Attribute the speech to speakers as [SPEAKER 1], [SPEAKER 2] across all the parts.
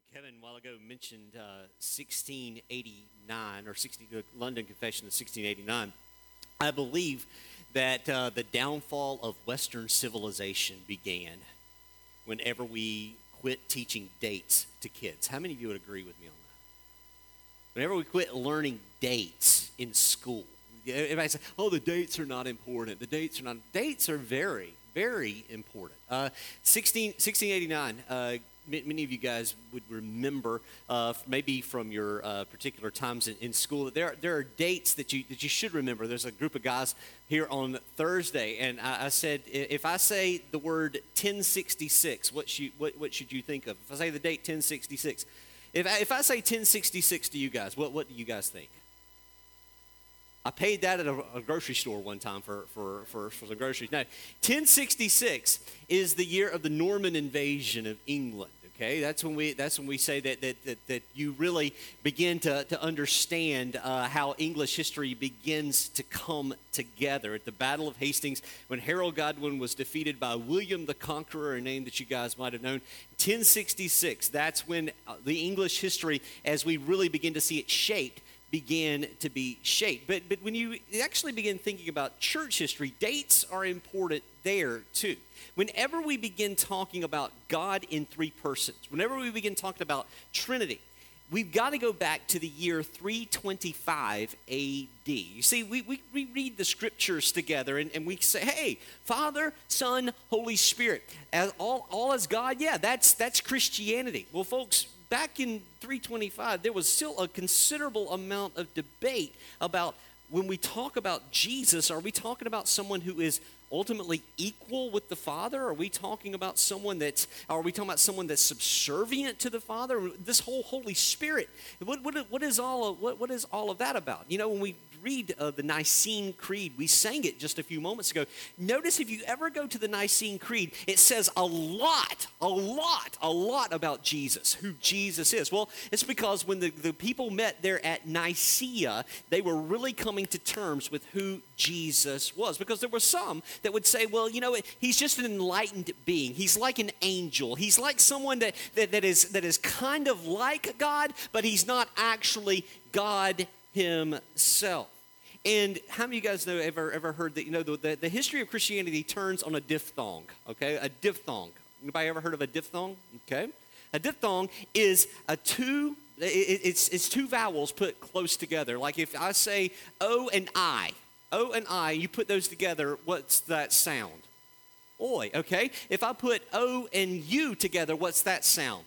[SPEAKER 1] Kevin, a while ago, mentioned 1689 or the London Confession of 1689. I believe that the downfall of Western civilization began whenever we quit teaching dates to kids. How many of you would agree with me on that? Whenever we quit learning dates in school. Everybody says, oh, the dates are not important. The dates are not. Dates are very, very important. 1689, many of you guys would remember, maybe from your particular times in school, that there are dates that you should remember. There's a group of guys here on Thursday, and I said, if I say the word 1066, what should you think of? If I say the date 1066, if I say 1066 to you guys, what do you guys think? I paid that at a grocery store one time for the groceries. Now, 1066 is the year of the Norman invasion of England. Okay, that's when we say that you really begin to understand how English history begins to come together. At the Battle of Hastings, when Harold Godwin was defeated by William the Conqueror, a name that you guys might have known, 1066. That's when the English history, as we really begin to see it shaped, began to be shaped. But when you actually begin thinking about church history, dates are important there too. Whenever we begin talking about God in three persons, whenever we begin talking about Trinity, we've got to go back to the year 325 A.D. You see, we read the scriptures together and we say, hey, Father, Son, Holy Spirit, as all as God. Yeah, that's Christianity. Well, folks, back in 325, there was still a considerable amount of debate about when we talk about Jesus, are we talking about someone who is ultimately equal with the Father? Are we talking about someone that's subservient to the Father? This whole Holy Spirit, what is all of that about? You know, when we read the Nicene Creed, we sang it just a few moments ago. Notice if you ever go to the Nicene Creed, it says a lot about Jesus, who Jesus is. Well, it's because when the people met there at Nicaea, they were really coming to terms with who Jesus was, because there were some that would say, well, you know, he's just an enlightened being. He's like an angel. He's like someone that is kind of like God, but he's not actually God himself. And how many of you guys know ever heard that, you know, the history of Christianity turns on a diphthong, okay? A diphthong. Anybody ever heard of a diphthong? Okay. A diphthong is it's two vowels put close together. Like if I say O and I, you put those together, what's that sound? Oi, okay? If I put O and U together, what's that sound?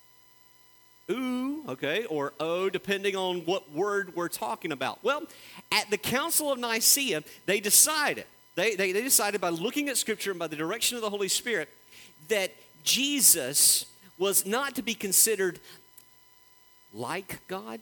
[SPEAKER 1] Ooh, okay, or O, depending on what word we're talking about. Well, at the Council of Nicaea, they decided by looking at Scripture and by the direction of the Holy Spirit that Jesus was not to be considered like God,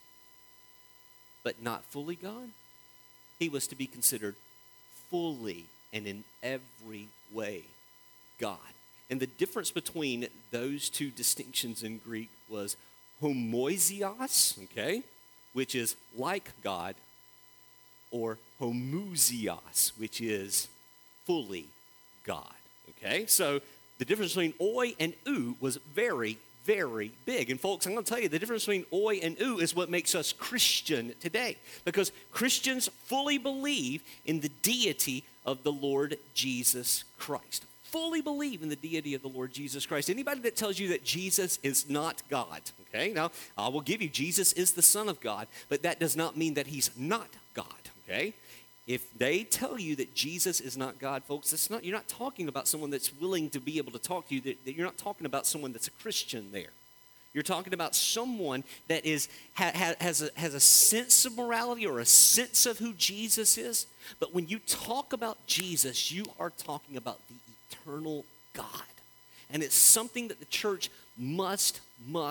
[SPEAKER 1] but not fully God. He was to be considered fully and in every way God. And the difference between those two distinctions in Greek was homoiousios, okay, which is like God, or homoousios, which is fully God, okay? So the difference between oi and ou was very, very big. And folks, I'm going to tell you, the difference between oi and ou is what makes us Christian today. Because Christians fully believe in the deity of the Lord Jesus Christ. Fully believe in the deity of the Lord Jesus Christ. Anybody that tells you that Jesus is not God, okay? Now, I will give you, Jesus is the Son of God, but that does not mean that he's not God, okay? If they tell you that Jesus is not God, folks, you're not talking about someone that's willing to be able to talk to you. That you're not talking about someone that's a Christian there. You're talking about someone that has a sense of morality or a sense of who Jesus is. But when you talk about Jesus, you are talking about the eternal God. And it's something that the church must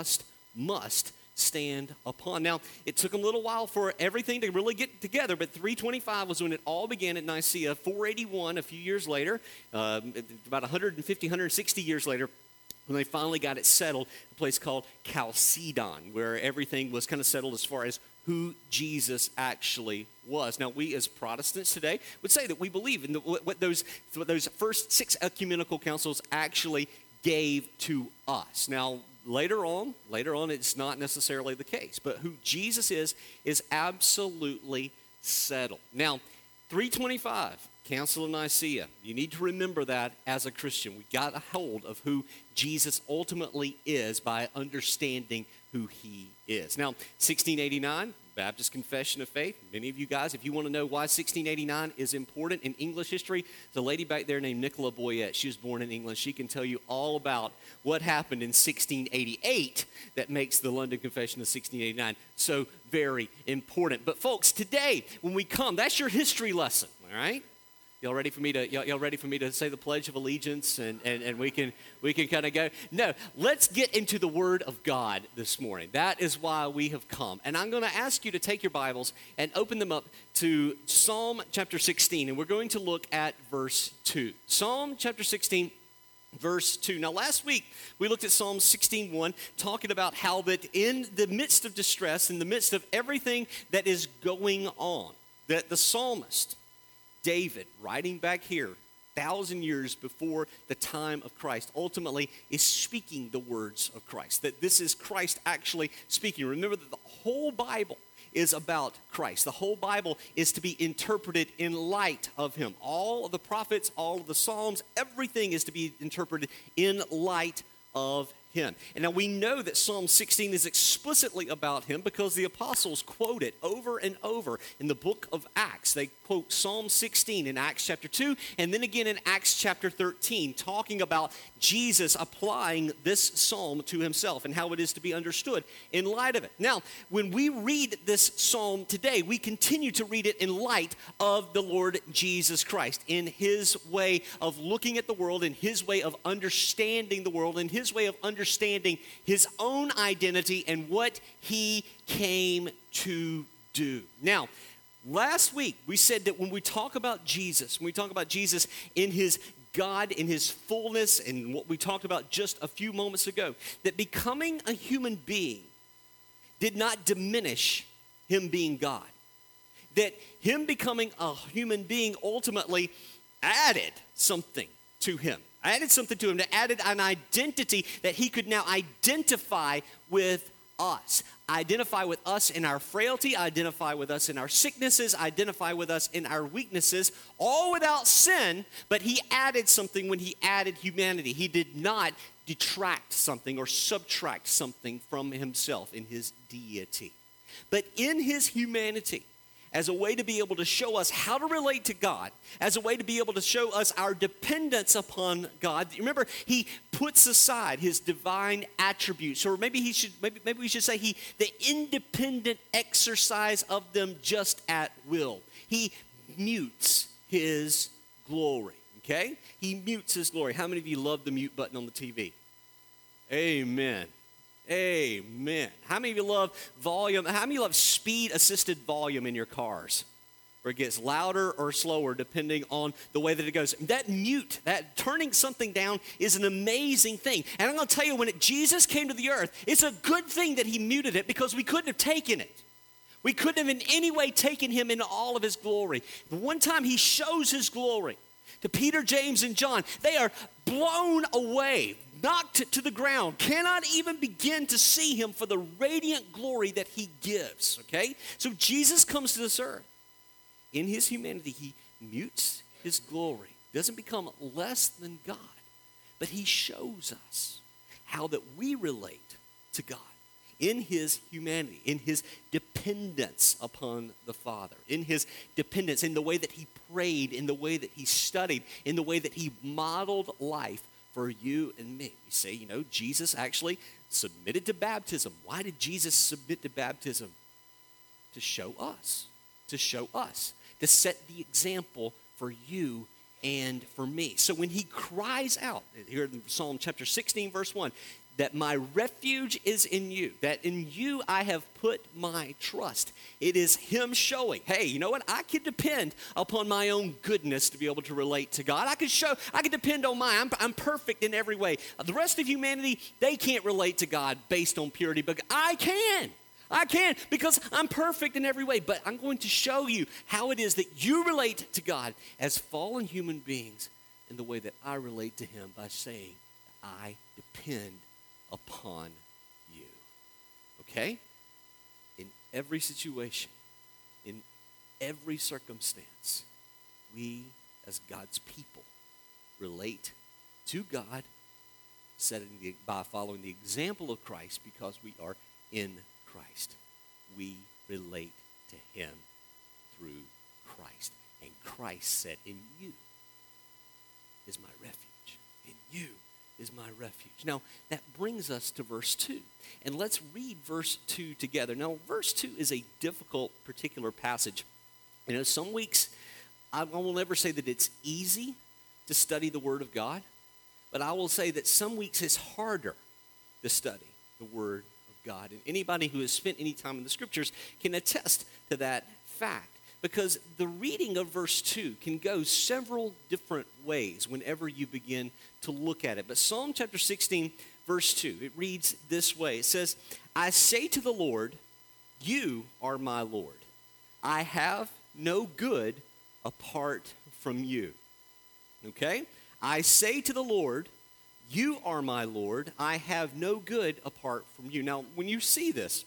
[SPEAKER 1] stand upon. Now, it took them a little while for everything to really get together, but 325 was when it all began at Nicaea. 481, a few years later, about 150, 160 years later, when they finally got it settled, a place called Chalcedon, where everything was kind of settled as far as who Jesus actually was. Now, we as Protestants today would say that we believe in what those first 6 ecumenical councils actually gave to us. Now, Later on, it's not necessarily the case. But who Jesus is absolutely settled. Now, 325, Council of Nicaea. You need to remember that as a Christian. We got a hold of who Jesus ultimately is by understanding who he is. Now, 1689, Baptist Confession of Faith. Many of you guys, if you want to know why 1689 is important in English history, there's a lady back there named Nicola Boyette. She was born in England. She can tell you all about what happened in 1688 that makes the London Confession of 1689 so very important. But folks, today, when we come, that's your history lesson, all right? Y'all ready for me to say the Pledge of Allegiance and we can kind of go? No, let's get into the Word of God this morning. That is why we have come. And I'm going to ask you to take your Bibles and open them up to Psalm chapter 16. And we're going to look at verse 2. Psalm chapter 16, verse 2. Now, last week, we looked at Psalm 16:1, talking about how that in the midst of distress, in the midst of everything that is going on, that the psalmist, David, writing back here, 1,000 years before the time of Christ, ultimately is speaking the words of Christ. That this is Christ actually speaking. Remember that the whole Bible is about Christ. The whole Bible is to be interpreted in light of him. All of the prophets, all of the Psalms, everything is to be interpreted in light of him. And now we know that Psalm 16 is explicitly about him because the apostles quote it over and over in the book of Acts. They quote Psalm 16 in Acts chapter 2 and then again in Acts chapter 13, talking about Jesus applying this psalm to himself and how it is to be understood in light of it. Now, when we read this psalm today, we continue to read it in light of the Lord Jesus Christ, in his way of looking at the world, in his way of understanding the world, in his way of understanding his own identity and what he came to do. Now, last week we said that when we talk about Jesus, in his God, in his fullness, and what we talked about just a few moments ago, that becoming a human being did not diminish him being God. That him becoming a human being ultimately added something to him. That added an identity that he could now identify with us. Identify with us in our frailty, identify with us in our sicknesses, identify with us in our weaknesses, all without sin, but he added something when he added humanity. He did not detract something or subtract something from himself in his deity. But in his humanity, as a way to be able to show us how to relate to God, as a way to be able to show us our dependence upon God. Remember, he puts aside his divine attributes, or maybe we should say the independent exercise of them just at will. He mutes his glory, okay? He mutes his glory. How many of you love the mute button on the TV? Amen. Amen. How many of you love volume? How many of you love speed-assisted volume in your cars? Where it gets louder or slower depending on the way that it goes. That mute, that turning something down is an amazing thing. And I'm going to tell you, when Jesus came to the earth, it's a good thing that he muted it because we couldn't have taken it. We couldn't have in any way taken him in all of his glory. The one time he shows his glory to Peter, James, and John, they are blown away, knocked to the ground, cannot even begin to see him for the radiant glory that he gives, okay? So Jesus comes to this earth. In his humanity, he mutes his glory, doesn't become less than God, but he shows us how that we relate to God in his humanity, in his dependence upon the Father, in his dependence, in the way that he prayed, in the way that he studied, in the way that he modeled life for you and me. You say, Jesus actually submitted to baptism. Why did Jesus submit to baptism? To show us, to set the example for you and for me. So when he cries out, here in Psalm chapter 16, verse 1, that my refuge is in you, that in you I have put my trust. It is him showing, hey, you know what? I can depend upon my own goodness to be able to relate to God. I can depend on I'm perfect in every way. The rest of humanity, they can't relate to God based on purity, but I can because I'm perfect in every way. But I'm going to show you how it is that you relate to God as fallen human beings in the way that I relate to him by saying I depend upon you. Okay? In every situation, in every circumstance, we as God's people relate to God by following the example of Christ because we are in Christ. We relate to him through Christ. And Christ said, in you is my refuge. In you is my refuge. Now, that brings us to verse 2. And let's read verse 2 together. Now, verse 2 is a difficult particular passage. You know, some weeks, I will never say that it's easy to study the Word of God, but I will say that some weeks it's harder to study the Word of God. And anybody who has spent any time in the Scriptures can attest to that fact, because the reading of verse 2 can go several different ways whenever you begin to look at it. But Psalm chapter 16, verse 2, it reads this way. It says, I say to the Lord, you are my Lord. I have no good apart from you. Okay? I say to the Lord, you are my Lord. I have no good apart from you. Now, when you see this,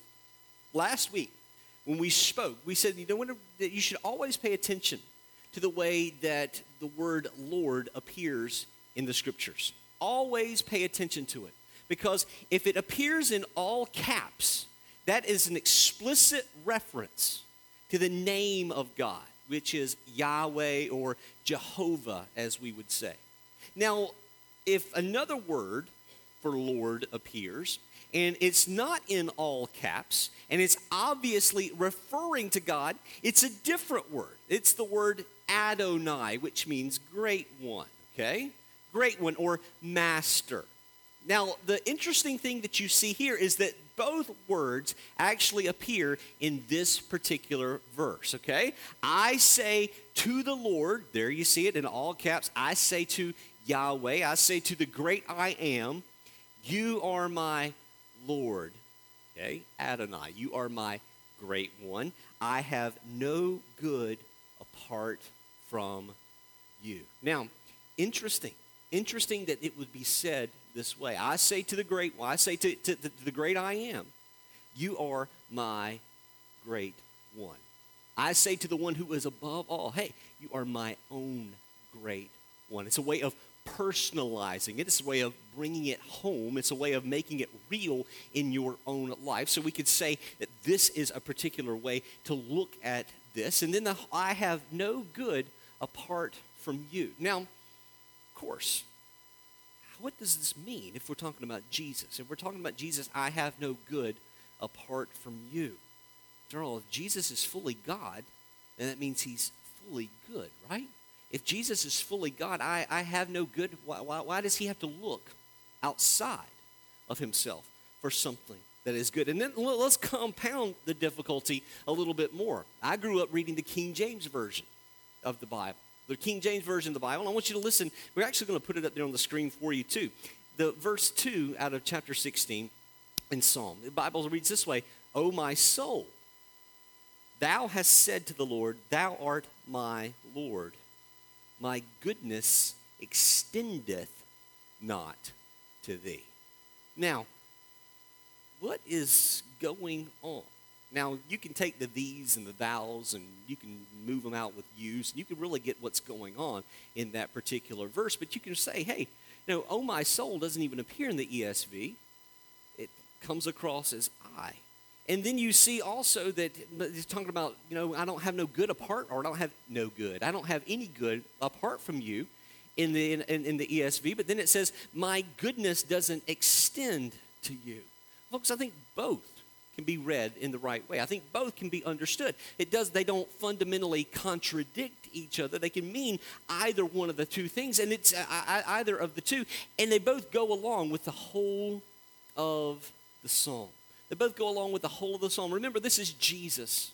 [SPEAKER 1] last week when we spoke, we said that you should always pay attention to the way that the word Lord appears in the Scriptures. Always pay attention to it, because if it appears in all caps, that is an explicit reference to the name of God, which is Yahweh or Jehovah, as we would say. Now, if another word for Lord appears, and it's not in all caps, and it's obviously referring to God, it's a different word. It's the word Adonai, which means great one, okay? Great one, or master. Now, the interesting thing that you see here is that both words actually appear in this particular verse, okay? I say to the Lord, there you see it in all caps, I say to Yahweh, I say to the great I am, you are my Lord, okay? Adonai, you are my great one. I have no good apart from you. Now, interesting that it would be said this way. I say to the great one, I say to the great I am, you are my great one. I say to the one who is above all, hey, you are my own great one. It's a way of personalizing it. It's a way of bringing it home. It's a way of making it real in your own life. So we could say that this is a particular way to look at this. And then I have no good apart from you. Now, of course, what does this mean if we're talking about Jesus? If we're talking about Jesus, I have no good apart from you. After all, if Jesus is fully God, then that means he's fully good, right? If Jesus is fully God, I have no good. Why does he have to look outside of himself for something that is good? And then let's compound the difficulty a little bit more. I grew up reading the King James Version of the Bible. The King James Version of the Bible. And I want you to listen. We're actually going to put it up there on the screen for you too. The verse 2 out of chapter 16 in Psalm. The Bible reads this way, O my soul, thou hast said to the Lord, thou art my Lord. My goodness extendeth not to thee. Now, what is going on? Now, you can take the these and the thous and you can move them out with yous, and you can really get what's going on in that particular verse. But you can say, hey, oh my soul doesn't even appear in the ESV. It comes across as I. And then you see also that it's talking about, I don't have no good apart, or I don't have no good. I don't have any good apart from you in the ESV. But then it says, my goodness doesn't extend to you. Folks, I think both can be read in the right way. I think both can be understood. They don't fundamentally contradict each other. They can mean either one of the two things, and it's either of the two, and they both go along with the whole of the psalm. They both go along with the whole of the psalm. Remember, this is Jesus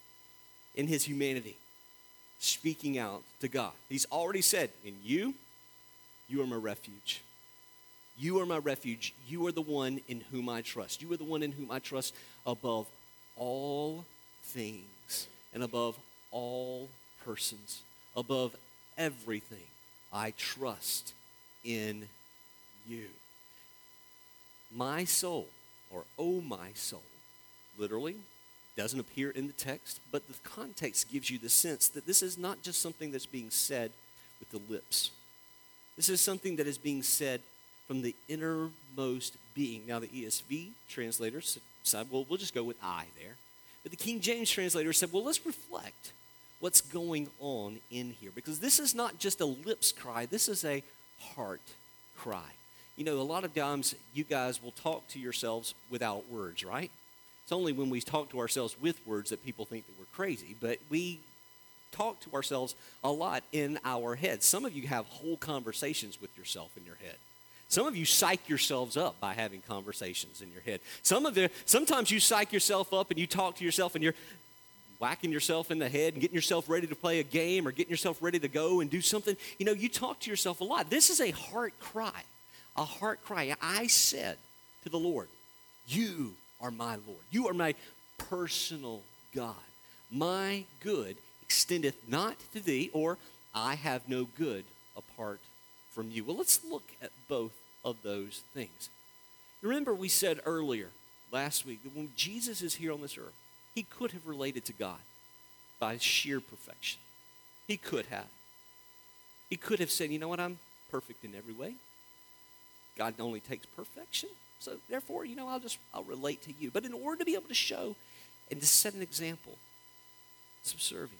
[SPEAKER 1] in his humanity speaking out to God. He's already said, in you are my refuge. You are my refuge. You are the one in whom I trust. You are the one in whom I trust above all things and above all persons, above everything. I trust in you. my soul, or oh my soul, literally doesn't appear in the text, but the context gives you the sense that this is not just something that's being said with the lips. This is something that is being said from the innermost being. Now, the ESV translators said, well, we'll just go with I there. But the King James translator said, well, let's reflect what's going on in here. Because this is not just a lips cry, this is a heart cry. You know, a lot of times you guys will talk to yourselves without words, right? It's only when we talk to ourselves with words that people think that we're crazy. But we talk to ourselves a lot in our heads. Some of you have whole conversations with yourself in your head. Some of you psych yourselves up by having conversations in your head. Sometimes you psych yourself up and you talk to yourself and you're whacking yourself in the head and getting yourself ready to play a game or getting yourself ready to go and do something. You know, you talk to yourself a lot. This is a heart cry. A heart cry. I said to the Lord, you are my Lord. You are my personal God. My good extendeth not to thee, or I have no good apart from you. Well, let's look at both of those things. Remember, we said earlier last week that when Jesus is here on this earth, he could have related to God by sheer perfection. He could have. He could have said, you know what, I'm perfect in every way. God only takes perfection. So therefore, you know, I'll relate to you. But in order to be able to show and to set an example, subservience,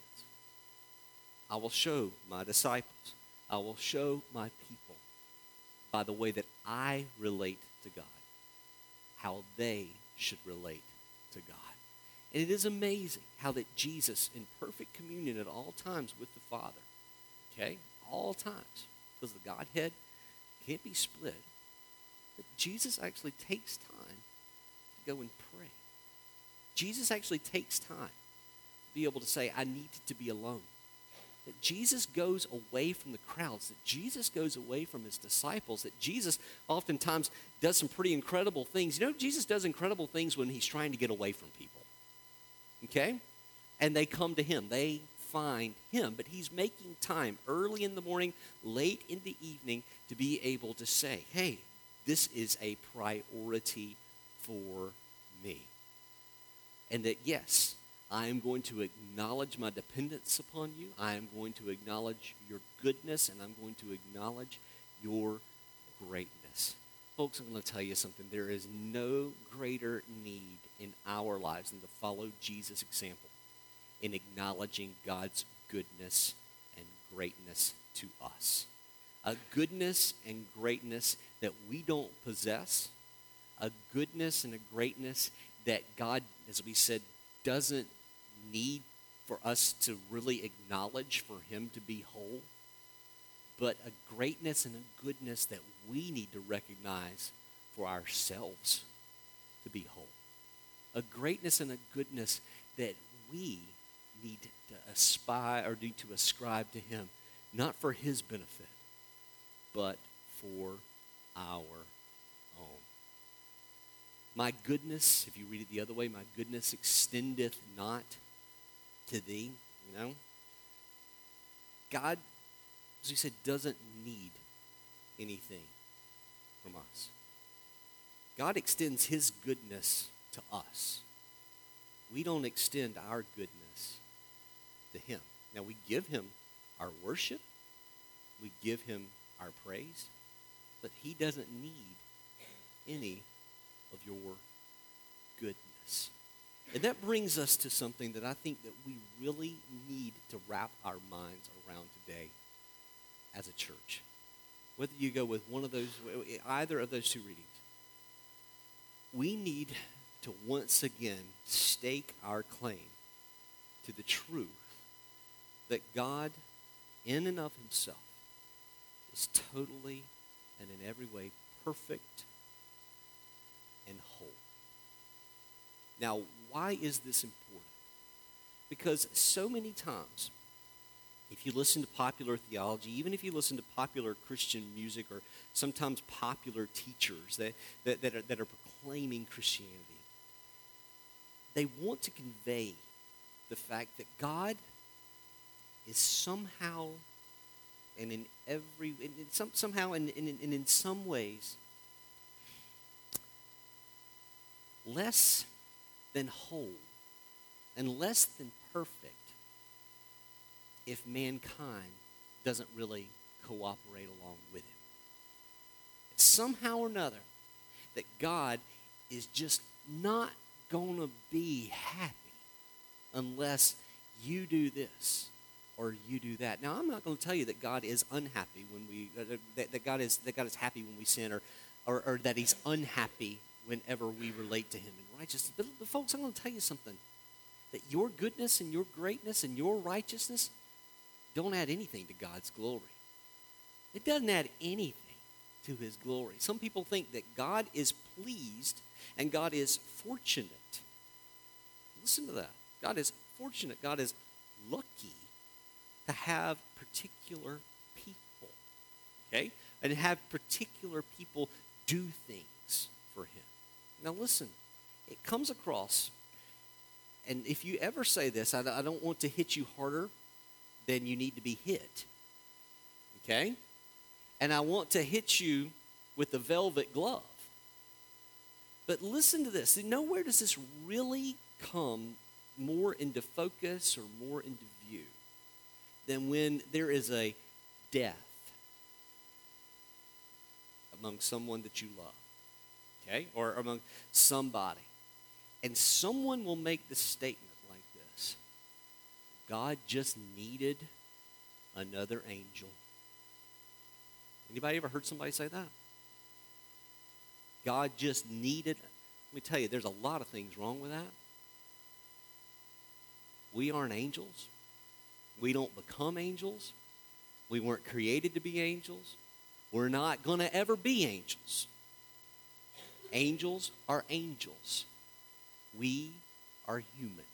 [SPEAKER 1] I will show my disciples, I will show my people by the way that I relate to God, how they should relate to God. And it is amazing how that Jesus, in perfect communion at all times with the Father, okay, all times, because the Godhead can't be split, but Jesus actually takes time to go and pray. Jesus actually takes time to be able to say, I need to be alone. That Jesus goes away from the crowds, that Jesus goes away from his disciples, that Jesus oftentimes does some pretty incredible things. You know, Jesus does incredible things when he's trying to get away from people. Okay? And they come to him. They find him. But he's making time early in the morning, late in the evening to be able to say, hey, this is a priority for me. And that, yes, I am going to acknowledge my dependence upon you. I am going to acknowledge your goodness, and I'm going to acknowledge your greatness. Folks, I'm going to tell you something. There is no greater need in our lives than to follow Jesus' example in acknowledging God's goodness and greatness to us. A goodness and greatness that we don't possess, a goodness and a greatness that God, as we said, doesn't need for us to really acknowledge for him to be whole, but a greatness and a goodness that we need to recognize for ourselves to be whole. A greatness and a goodness that we need to aspire or need to ascribe to him, not for his benefit, but for our own. My goodness, if you read it the other way, my goodness extendeth not to thee. You know, God, as we said, doesn't need anything from us. God extends his goodness to us. We don't extend our goodness to him. Now, we give him our worship. We give him our praise. But he doesn't need any of your goodness. And that brings us to something that I think that we really need to wrap our minds around today as a church. Whether you go with one of those, either of those two readings, we need to once again stake our claim to the truth that God, in and of himself, is totally and in every way perfect and whole. Now, why is this important? Because so many times, if you listen to popular theology, even if you listen to popular Christian music or sometimes popular teachers that are proclaiming Christianity, they want to convey the fact that God is somehow and in some ways less than whole and less than perfect if mankind doesn't really cooperate along with him. Somehow or another, that God is just not going to be happy unless you do this or you do that. Now, I'm not going to tell you that God is unhappy when we that God is happy when we sin, or that He's unhappy whenever we relate to Him in righteousness. But folks, I'm going to tell you something: that your goodness and your greatness and your righteousness don't add anything to God's glory. It doesn't add anything to His glory. Some people think that God is pleased and God is fortunate. Listen to that. God is fortunate. God is lucky to have particular people, okay? And have particular people do things for Him. Now listen, it comes across, and if you ever say this, I don't want to hit you harder than you need to be hit, okay? And I want to hit you with the velvet glove. But listen to this. Nowhere does this really come more into focus or more into view than when there is a death among someone that you love, okay? Or among somebody. And someone will make the statement like this: God just needed another angel. Anybody ever heard somebody say that? God just needed. Let me tell you, there's a lot of things wrong with that. We aren't angels. We don't become angels. We weren't created to be angels. We're not going to ever be angels. Angels are angels. We are human.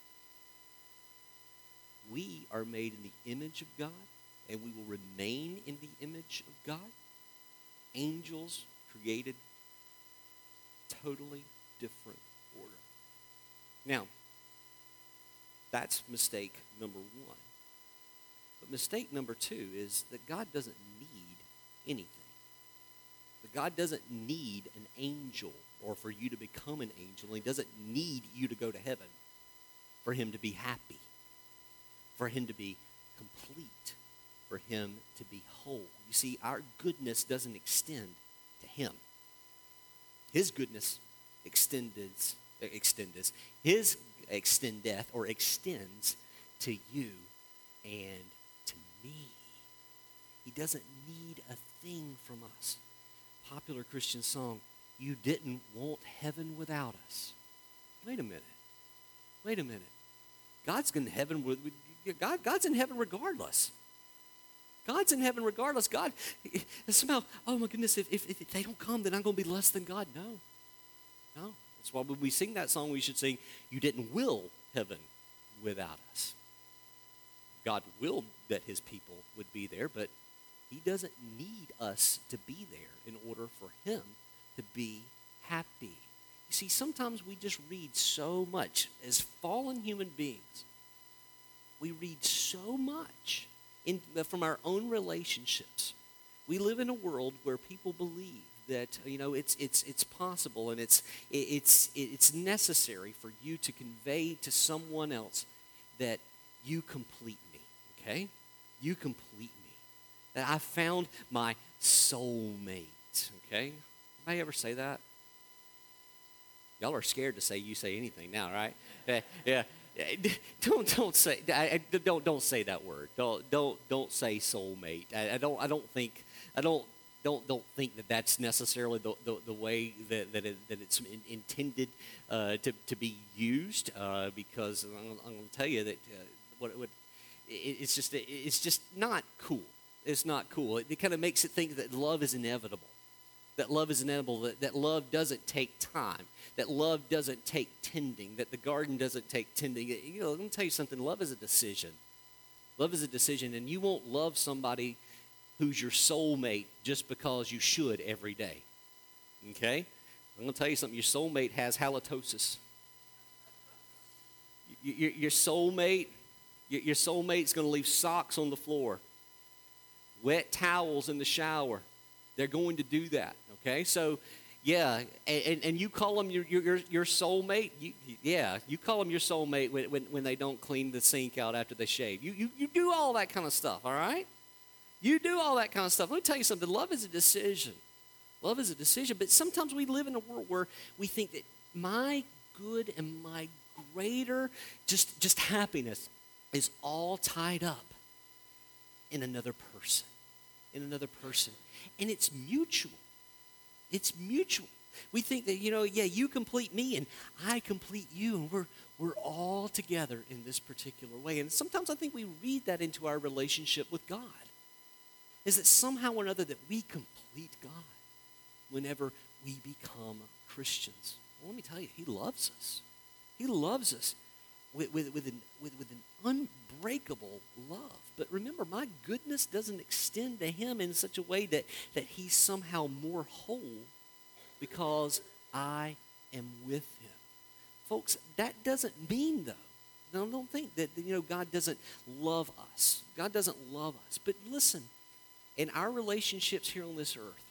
[SPEAKER 1] We are made in the image of God, and we will remain in the image of God. Angels created totally different order. Now, that's mistake number one. But mistake number two is that God doesn't need anything. That God doesn't need an angel or for you to become an angel. He doesn't need you to go to heaven for Him to be happy, for Him to be complete, for Him to be whole. You see, our goodness doesn't extend to Him. His goodness extendeth or extends to you and to me. He doesn't need a thing from us. Popular Christian song, "You didn't want heaven without us." Wait a minute. God's in heaven God's in heaven regardless. God's in heaven regardless. God, somehow, oh my goodness, if they don't come, then I'm going to be less than God. No. That's why when we sing that song, we should sing, "You didn't will heaven without us." God willed that His people would be there, but He doesn't need us to be there in order for Him to be happy. You see, sometimes we just read so much. As fallen human beings, we read so much from our own relationships. We live in a world where people believe that it's possible and it's necessary for you to convey to someone else that you complete me. Okay, you complete me. That I found my soulmate. Okay, anybody ever say that? Y'all are scared to say you say anything now, right? Yeah. Don't say that word. Don't say soulmate. I don't think that that's necessarily the way that it's intended to be used. Because I'm going to tell you that it's just not cool. It's not cool. It kind of makes it think that love is inevitable. That love is inevitable. That love doesn't take time. That love doesn't take tending. That the garden doesn't take tending. Let me tell you something. Love is a decision. Love is a decision, and you won't love somebody who's your soulmate just because you should every day. Okay? I'm going to tell you something. Your soulmate has halitosis. Your soulmate's going to leave socks on the floor, wet towels in the shower. They're going to do that. Okay? So Yeah, and you call them your soulmate. You call them your soulmate when they don't clean the sink out after they shave. You do all that kind of stuff, all right? You do all that kind of stuff. Let me tell you something. Love is a decision. Love is a decision. But sometimes we live in a world where we think that my good and my greater just happiness is all tied up in another person. In another person. And it's mutual. It's mutual. We think that, you complete me and I complete you, and we're all together in this particular way. And sometimes I think we read that into our relationship with God. Is that somehow or another that we complete God whenever we become Christians. Well, let me tell you, He loves us. He loves us with an unbreakable love. But remember, my goodness doesn't extend to Him in such a way that He's somehow more whole because I am with Him. Folks, that doesn't mean, though, no, don't think that, God doesn't love us. God doesn't love us. But listen, in our relationships here on this earth,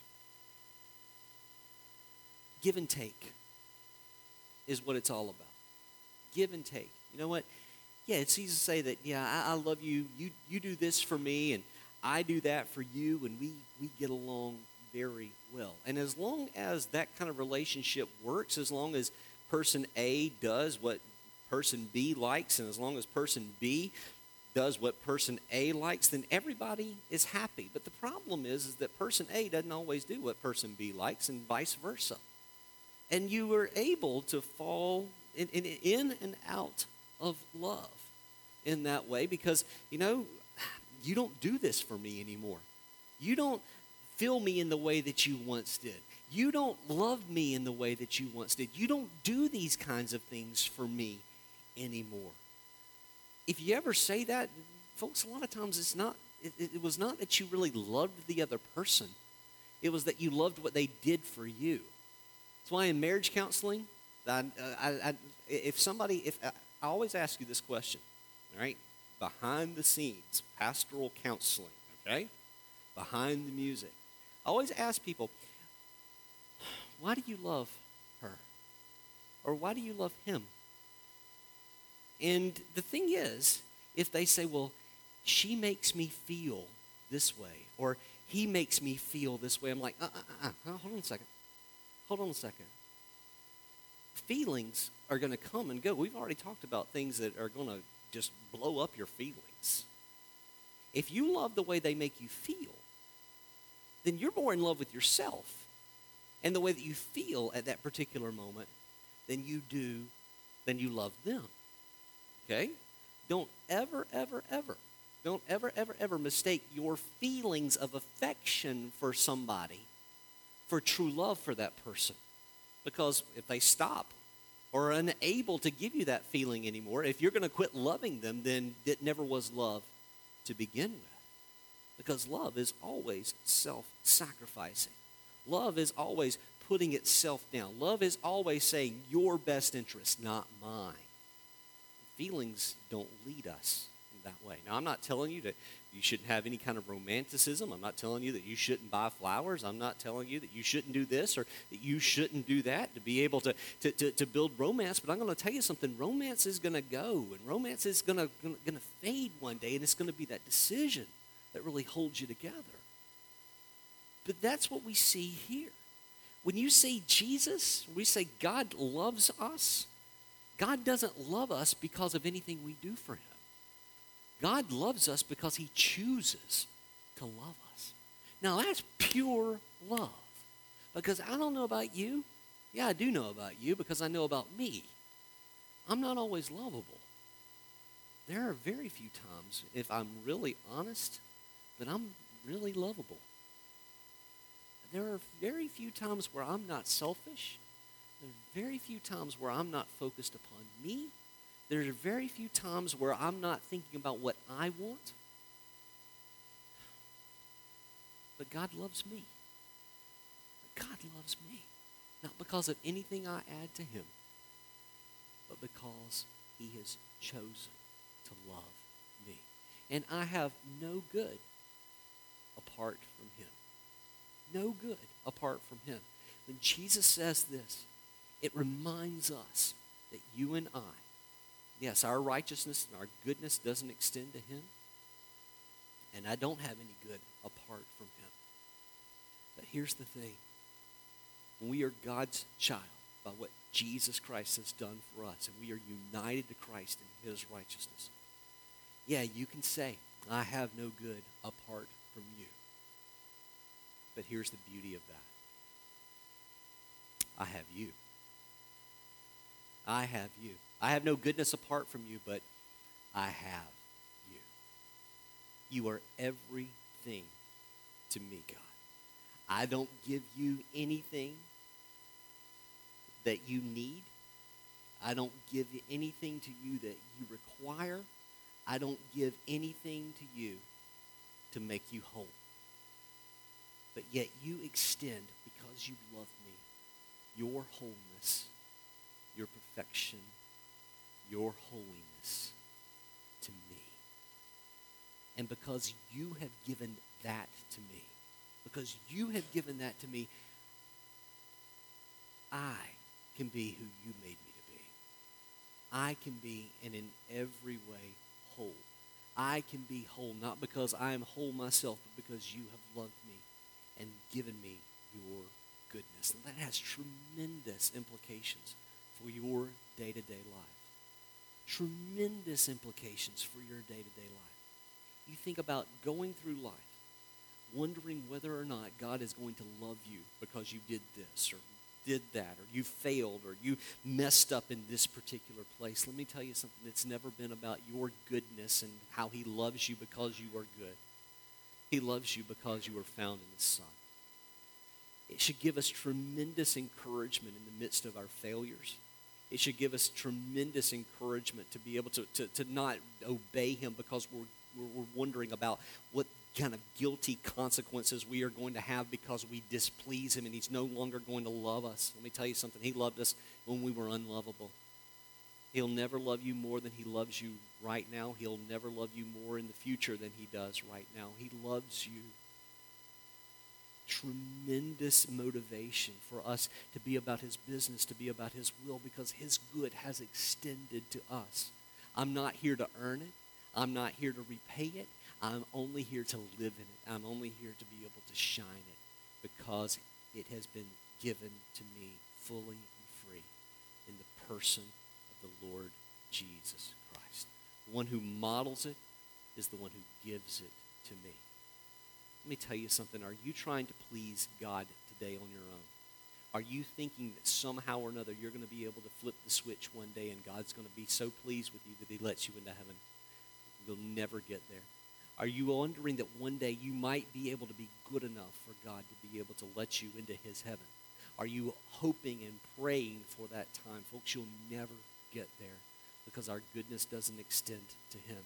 [SPEAKER 1] give and take is what it's all about. Give and take. You know what? Yeah, it's easy to say that, I love you. You do this for me, and I do that for you, and we get along very well. And as long as that kind of relationship works, as long as person A does what person B likes, and as long as person B does what person A likes, then everybody is happy. But the problem is that person A doesn't always do what person B likes, and vice versa. And you are able to fall in and out of love in that way because, you don't do this for me anymore. You don't feel me in the way that you once did. You don't love me in the way that you once did. You don't do these kinds of things for me anymore. If you ever say that, folks, a lot of times it was not that you really loved the other person. It was that you loved what they did for you. That's why in marriage counseling, I always ask you this question, all right? Behind the scenes, pastoral counseling, okay? Behind the music. I always ask people, why do you love her? Or why do you love him? And the thing is, if they say, well, she makes me feel this way, or he makes me feel this way, I'm like, hold on a second. Hold on a second. Feelings are going to come and go. We've already talked about things that are going to just blow up your feelings. If you love the way they make you feel, then you're more in love with yourself and the way that you feel at that particular moment than you love them. Okay? Don't ever mistake your feelings of affection for somebody for true love for that person. Because if they stop or are unable to give you that feeling anymore, if you're going to quit loving them, then it never was love to begin with. Because love is always self-sacrificing. Love is always putting itself down. Love is always saying your best interest, not mine. Feelings don't lead us in that way. Now, I'm not telling you that you shouldn't have any kind of romanticism. I'm not telling you that you shouldn't buy flowers. I'm not telling you that you shouldn't do this or that you shouldn't do that to be able to build romance. But I'm going to tell you something. Romance is going to go, and romance is going to fade one day, and it's going to be that decision that really holds you together. But that's what we see here. When you say Jesus, we say God loves us. God doesn't love us because of anything we do for him. God loves us because he chooses to love us. Now, that's pure love. Because I don't know about you. Yeah, I do know about you because I know about me. I'm not always lovable. There are very few times, if I'm really honest, that I'm really lovable. There are very few times where I'm not selfish. There are very few times where I'm not focused upon me. There are very few times where I'm not thinking about what I want. But God loves me. But God loves me. Not because of anything I add to him, but because he has chosen to love me. And I have no good apart from him. No good apart from him. When Jesus says this, it reminds us that you and I, yes, our righteousness and our goodness doesn't extend to him, and I don't have any good apart from him. But here's the thing. When we are God's child by what Jesus Christ has done for us, and we are united to Christ in his righteousness, yeah, you can say, I have no good apart from you. But here's the beauty of that. I have you. I have you. I have no goodness apart from you, but I have you. You are everything to me, God. I don't give you anything that you need. I don't give anything to you that you require. I don't give anything to you to make you whole. But yet you extend, because you love me, your wholeness, your perfection, your holiness to me. And because you have given that to me, because you have given that to me, I can be who you made me to be. I can be, and in every way, whole. I can be whole, not because I am whole myself, but because you have loved me and given me your goodness. And that has tremendous implications for your day-to-day life. Tremendous implications for your day-to-day life. You think about going through life, wondering whether or not God is going to love you because you did this or did that, or you failed, or you messed up in this particular place. Let me tell you something. It's never been about your goodness and how he loves you because you are good. He loves you because you are found in his Son. It should give us tremendous encouragement in the midst of our failures. It should give us tremendous encouragement to be able to not obey him because we're wondering about what kind of guilty consequences we are going to have because we displease him and he's no longer going to love us. Let me tell you something. He loved us when we were unlovable. He'll never love you more than he loves you right now. He'll never love you more in the future than he does right now. He loves you. Tremendous motivation for us to be about his business, to be about his will, because his good has extended to us. I'm not here to earn it. I'm not here to repay it. I'm only here to live in it. I'm only here to be able to shine it because it has been given to me fully and free in the person of the Lord Jesus Christ. The one who models it is the one who gives it to me. Let me tell you something. Are you trying to please God today on your own? Are you thinking that somehow or another you're going to be able to flip the switch one day and God's going to be so pleased with you that he lets you into heaven? You'll never get there. Are you wondering that one day you might be able to be good enough for God to be able to let you into his heaven? Are you hoping and praying for that time? Folks, you'll never get there because our goodness doesn't extend to him.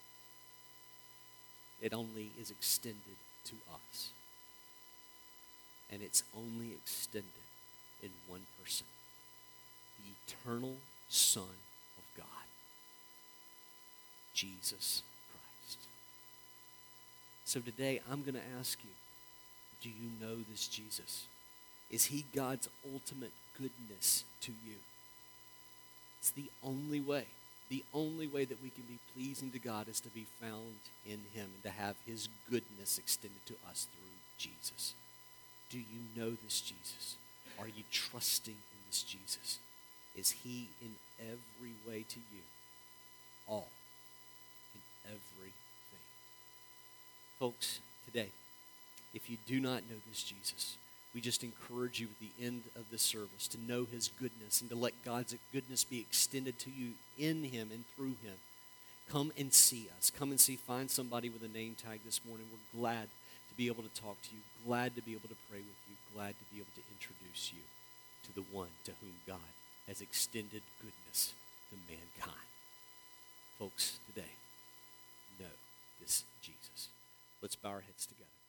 [SPEAKER 1] It only is extended to us. And it's only extended in one person, the eternal Son of God, Jesus Christ. So today I'm going to ask you, do you know this Jesus? Is he God's ultimate goodness to you? It's the only way. The only way that we can be pleasing to God is to be found in him and to have his goodness extended to us through Jesus. Do you know this Jesus? Are you trusting in this Jesus? Is he in every way to you? All. In everything. Folks, today, if you do not know this Jesus, we just encourage you at the end of this service to know his goodness and to let God's goodness be extended to you in him and through him. Come and see us. Come and find somebody with a name tag this morning. We're glad to be able to talk to you, glad to be able to pray with you, glad to be able to introduce you to the one to whom God has extended goodness to mankind. Folks, today, know this Jesus. Let's bow our heads together.